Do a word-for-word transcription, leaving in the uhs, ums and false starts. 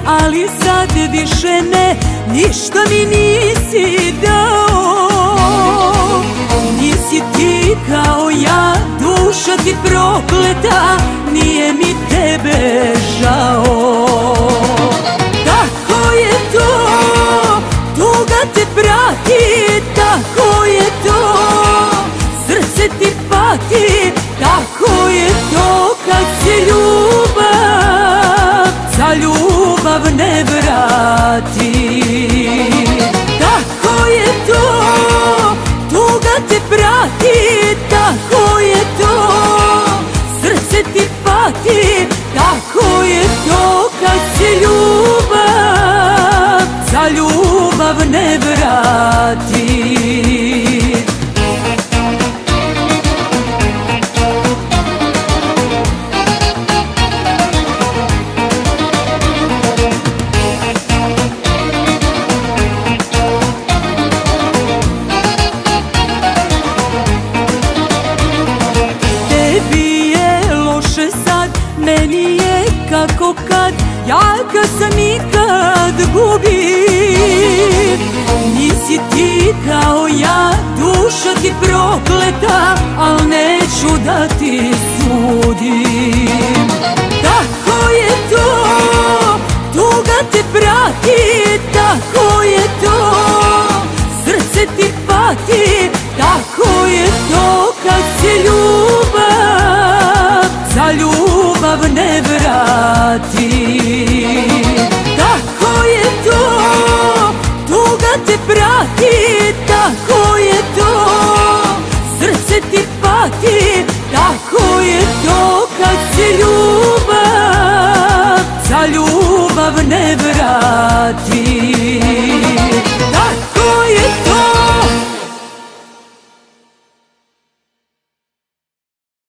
ali sad više ne, ništa mi nisi dao. Nisi ti kao ja, duša ti prokleta, nije mi tebe žao. Tako je to, tuga te prati, tako je to, srce ti pati, tako je to kad se ljubav za ljubav ne vrati. Tako je to, tuga te prati, tako je to, srce ti pati, tako je to kad se ljubav za ljubav ne vrati. Meni je kako kad, ja kad sam ikad gubim. Nisi ti kao ja, duša ti prokleta, al neću da ti sudim. Tako je to, tuga te prati, tako je to, srce ti pati, tako je to kad se ljubav za ljubav ne vrati.